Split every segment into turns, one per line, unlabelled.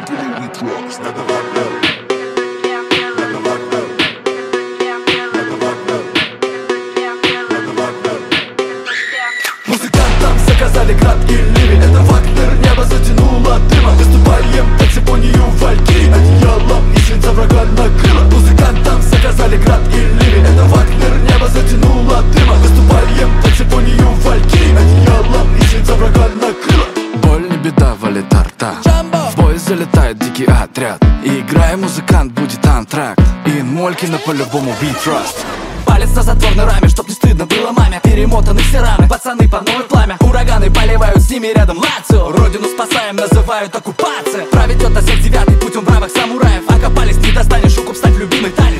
Музыкантам заказали град и ливень. Это Вагнер, небо затянуло дымом. Выступаем под симфонию валькирий. Одеялом и свинца врага накрыло. Музыкантам заказали град и ливень. Это Вагнер, небо затянуло дымом. Выступаем под симфонию валькирий. Одеялом и свинца врага накрыло.
Боль не беда, валит арта. В бой залетает дикий отряд. И играя музыкант, будет антракт. И Молькина по-любому we trust.
Палец на затворной раме, чтоб не стыдно было маме. Перемотаны все раны, пацаны под новое пламя. Ураганы поливают, с ними рядом Лацио. Родину спасаем, называют оккупация. Проведет на всех девятый путь, он бравых самураев. Окопались, не достанешь, укуп, ставь любимый танец.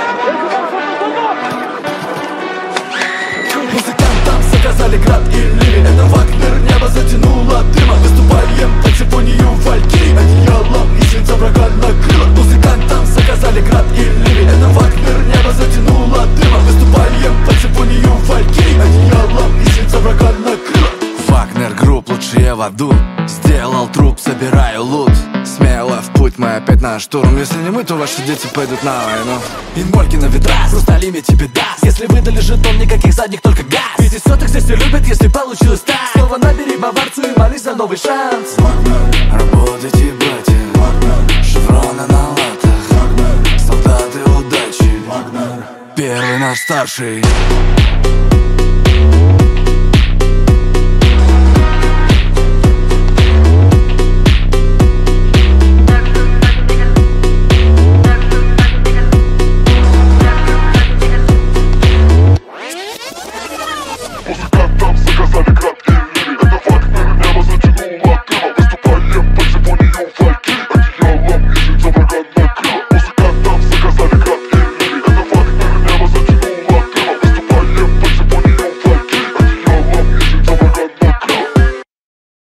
Музыкантам заказали град и ливень. Это Вагнер, небо затянуло дымом. Выступаем под симфонию валькирий. Одеялом и свинца врага накрыло. Музыкантам заказали град и ливень. Это Вагнер, небо затянуло дымом. Выступаем под симфонию валькирий. Одеялом и свинца врага накрыло.
Вагнер групп, лучшие в аду. Сделал труп, собираю лут. Смело в путь, мы опять на штурм. Если не мы, то ваши дети пойдут на войну.
Инмольки на ветра, хрусталими тебе даст. Если выдали жетон, никаких задних, только газ. 500-х здесь все любят, если получилось так. Снова набери баварцу и молись за новый шанс.
Работайте, братья, шевроны на латах, солдаты удачи, первый наш старший.